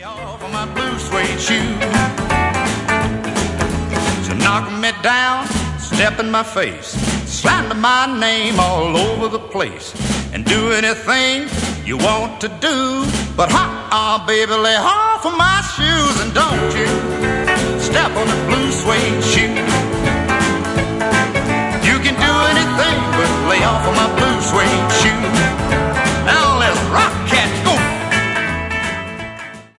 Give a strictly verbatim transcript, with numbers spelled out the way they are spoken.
Off of my blue suede shoe. So knock me down, step in my face, slander my name all over the place, and do anything you want to do. But ha-ah, baby, lay off of my shoes, and don't you step on the blue suede shoe.